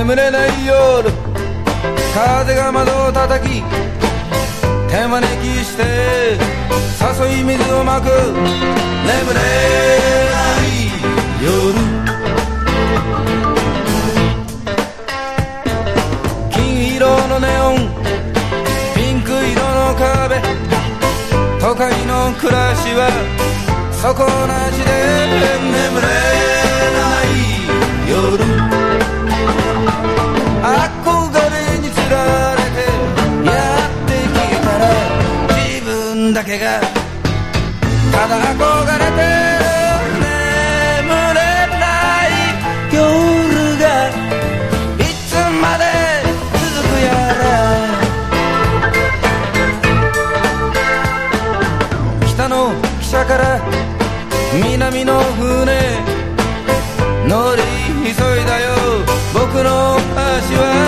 眠れない夜、風が窓を叩き手招きして誘い水をまく。眠れない夜、金色のネオン、ピンク色の壁、都会の暮らしは底なしで眠れない夜、憧れにつられてやってきたら自分だけがただ憧れてる。眠れない夜がいつまで続くやら。北の汽車から南の船乗り急いだよ僕の足は。